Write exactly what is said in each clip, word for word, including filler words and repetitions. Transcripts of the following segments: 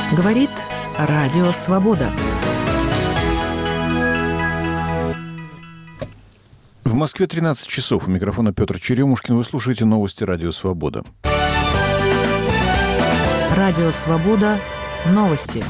Говорит Радио Свобода. В Москве тринадцать часов. У микрофона Петр Черемушкин. Вы слушаете новости Радио Свобода. Радио Свобода. Новости.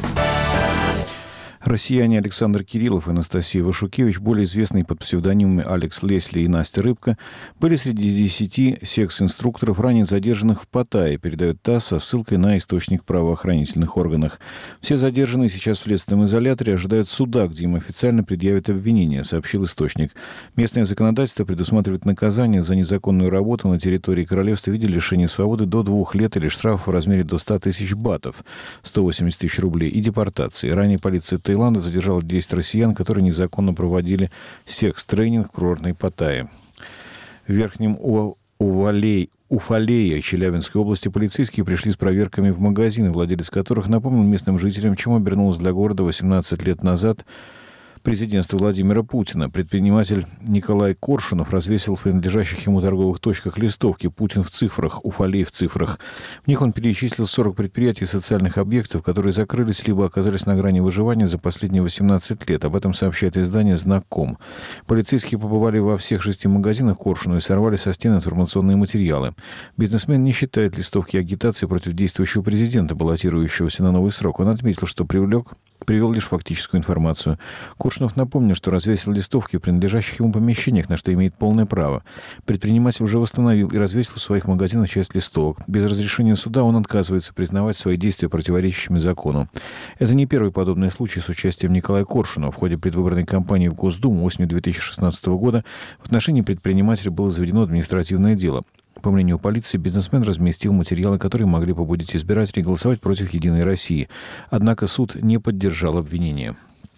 Россияне Александр Кириллов и Анастасия Вашукевич, более известные под псевдонимами Алекс Лесли и Настя Рыбка, были среди десяти секс-инструкторов, ранее задержанных в Паттайе, передает ТАСС со ссылкой на источник в правоохранительных органах. Все задержанные сейчас в следственном изоляторе ожидают суда, где им официально предъявят обвинение, сообщил источник. Местное законодательство предусматривает наказание за незаконную работу на территории королевства в виде лишения свободы до двух лет или штрафа в размере до ста тысяч батов, сто восемьдесят тысяч рублей, и депортации. Ранее полиция Таиланда задержала десять россиян, которые незаконно проводили секс-тренинг в курортной Паттайе. В Верхнем Увалее, Уфалее Челябинской области полицейские пришли с проверками в магазины, владелец которых напомнил местным жителям, чем обернулось для города восемнадцать лет назад президентства Владимира Путина. Предприниматель Николай Коршунов развесил в принадлежащих ему торговых точках листовки «Путин в цифрах», «Уфалей в цифрах». В них он перечислил сорок предприятий и социальных объектов, которые закрылись либо оказались на грани выживания за последние восемнадцать лет. Об этом сообщает издание «Знаком». Полицейские побывали во всех шести магазинах Коршунова и сорвали со стен информационные материалы. Бизнесмен не считает листовки агитации против действующего президента, баллотирующегося на новый срок. Он отметил, что привлек, привел лишь фактическую информацию. Коршунов напомнил, что развесил листовки в принадлежащих ему помещениях, на что имеет полное право. Предприниматель уже восстановил и развесил в своих магазинах часть листовок. Без разрешения суда он отказывается признавать свои действия противоречащими закону. Это не первый подобный случай с участием Николая Коршунова. В ходе предвыборной кампании в Госдуму осенью две тысячи шестнадцатого года в отношении предпринимателя было заведено административное дело. По мнению полиции, бизнесмен разместил материалы, которые могли побудить избирателей голосовать против «Единой России». Однако суд не поддержал обвинение.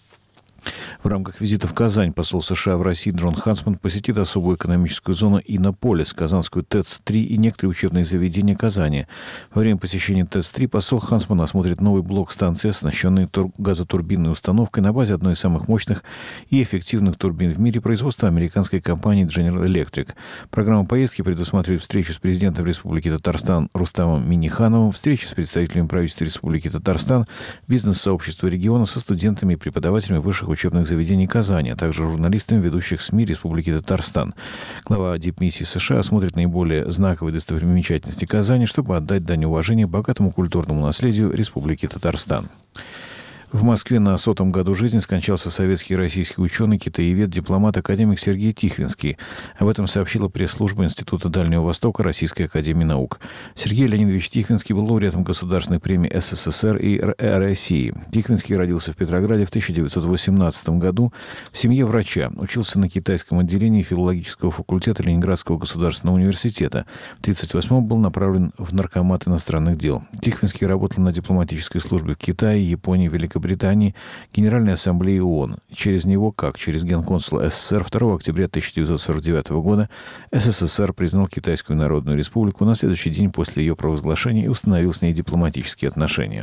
В рамках визита в Казань посол США в России Джон Хансман посетит особую экономическую зону Иннополис, Казанскую ТЭЦ-три и некоторые учебные заведения Казани. Во время посещения ТЭЦ-три посол Хансман осмотрит новый блок станции, оснащенный тур- газотурбинной установкой на базе одной из самых мощных и эффективных турбин в мире производства американской компании General Electric. Программа поездки предусматривает встречу с президентом Республики Татарстан Рустамом Миннихановым, встречи с представителями правительства Республики Татарстан, бизнес-сообщества региона, со студентами и преподавателями высших учебных заведений Казани, а также журналистами ведущих СМИ Республики Татарстан. Глава дипмиссии США осмотрит наиболее знаковые достопримечательности Казани, чтобы отдать дань уважения богатому культурному наследию Республики Татарстан. В Москве на сотом году жизни скончался советский и российский ученый, китаевед, дипломат, академик Сергей Тихвинский. Об этом сообщила пресс-служба Института Дальнего Востока Российской академии наук. Сергей Леонидович Тихвинский был лауреатом государственных премий СССР и России. Тихвинский родился в Петрограде в тысяча девятьсот восемнадцатом году в семье врача. Учился на китайском отделении филологического факультета Ленинградского государственного университета. В тысяча девятьсот тридцать восьмом был направлен в Наркомат иностранных дел. Тихвинский работал на дипломатической службе в Китае, Японии, Великобритании, Британии, Генеральной Ассамблеи ООН. Через него, как через генконсула СССР, второго октября тысяча девятьсот сорок девятого года СССР признал Китайскую Народную Республику на следующий день после ее провозглашения и установил с ней дипломатические отношения.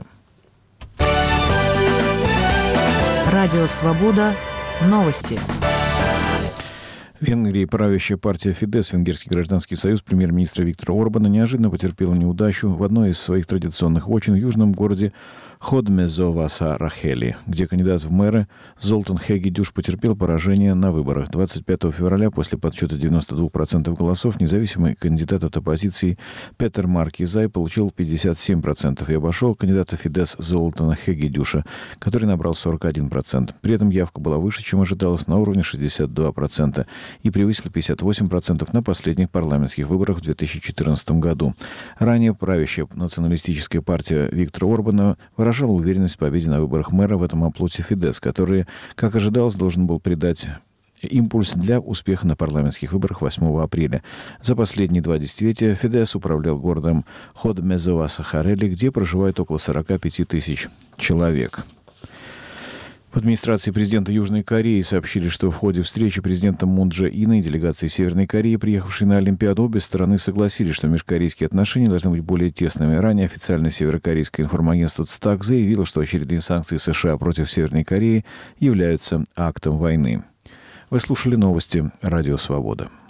Радио Свобода. Новости. В Венгрии правящая партия Фидес, Венгерский гражданский союз премьер-министра Виктора Орбана, неожиданно потерпела неудачу в одной из своих традиционных вотчин в южном городе Ходмезо-Васа-Рахели, где кандидат в мэры Золтан Хегидюш потерпел поражение на выборах. двадцать пятого февраля после подсчета девяноста двух процентов голосов независимый кандидат от оппозиции Петер Маркизай получил пятьдесят семь процентов и обошел кандидата Фидес Золтана Хегидюша, который набрал сорок один процент. При этом явка была выше, чем ожидалось, на уровне шестьдесят два процента и превысила пятьдесят восемь процентов на последних парламентских выборах в две тысячи четырнадцатом году. Ранее правящая националистическая партия Виктора Орбана выражала уверенность в победе на выборах мэра в этом оплоте Фидес, который, как ожидалось, должен был придать импульс для успеха на парламентских выборах восьмого апреля. За последние два десятилетия Фидес управлял городом Ходмезо-Васа-Рахели, где проживает около сорок пять тысяч человек. В администрации президента Южной Кореи сообщили, что в ходе встречи президента Мун Чже Ина и делегации Северной Кореи, приехавшей на Олимпиаду, обе стороны согласились, что межкорейские отношения должны быть более тесными. Ранее официальное северокорейское информагентство ЦТАК заявило, что очередные санкции США против Северной Кореи являются актом войны. Вы слушали новости Радио Свобода.